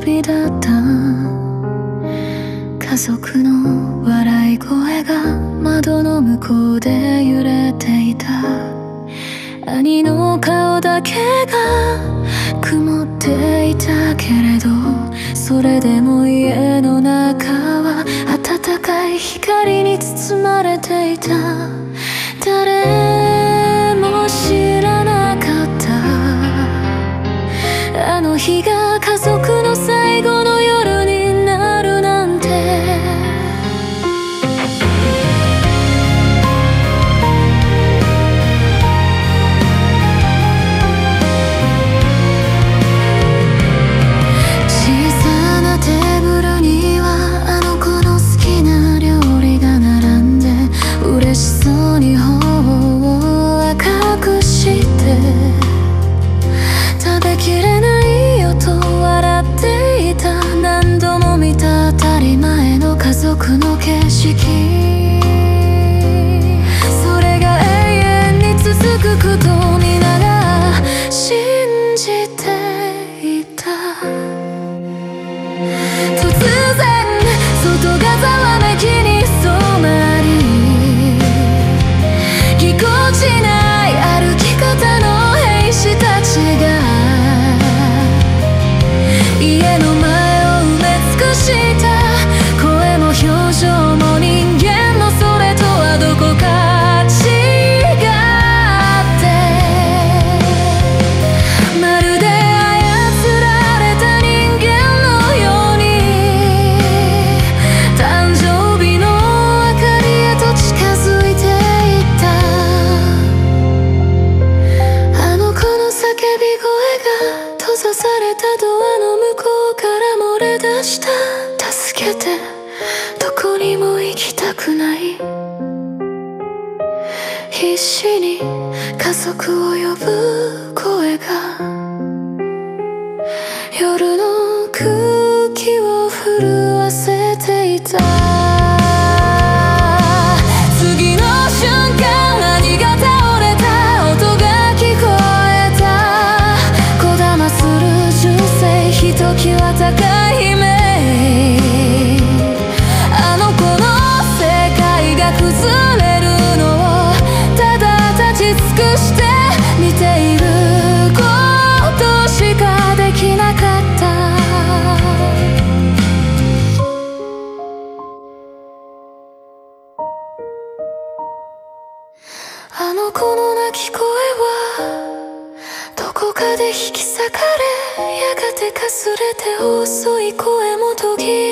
日だった。家族の笑い声が窓の向こうで揺れていた。兄の顔だけが曇っていたけれど、それでも家の中は暖かい光に包まれていた。誰も知らなかった、あの日が家族の最後の夜になるなんて。家族の景色、それが永遠に続くことを皆が信じていた。突然外がざわめきに染まり、ぎこちない歩き方の兵士たちが家の前を埋め尽くした。表情も人間のそれとはどこか違って、まるで操られた人間のように誕生日の明かりへと近づいていった。あの子の叫び声が閉ざされたドアの向こうから漏れ出した。助けて、どこにも行きたくない。必死に家族を呼ぶ声が夜の空気を震わせていた。次の瞬間、兄が倒れた音が聞こえた。こだまする銃声、ひときわ高い悲鳴。崩れるのをただ立ち尽くして見ていることしかできなかった。あの子の泣き声はどこかで引き裂かれ、やがてかすれて遅い声も途切れ